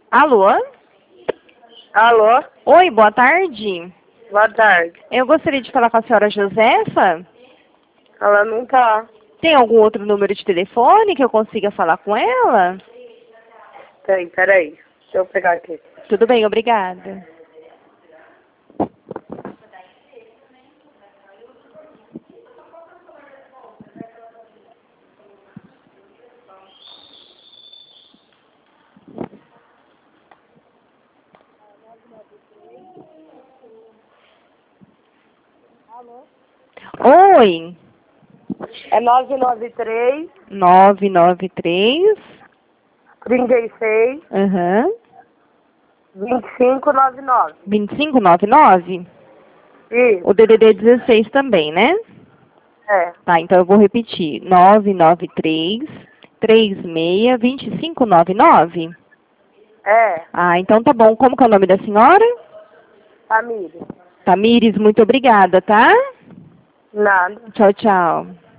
Alô? Alô? Oi, boa tarde. Boa tarde. Eu gostaria de falar com a senhora Josefa. Ela não tá. Tem algum outro número de telefone que eu consiga falar com ela? Tem, peraí. Deixa eu pegar aqui. Tudo bem, obrigada. Oi. É 993 993. 36 Aham. 2599. 2599? O Isso. DDD 16 também, né? É. Tá, então eu vou repetir. 993 36 2599. É. Ah, então tá bom. Como que é o nome da senhora? Família. Tamires, muito obrigada, tá? Nada. Tchau, tchau.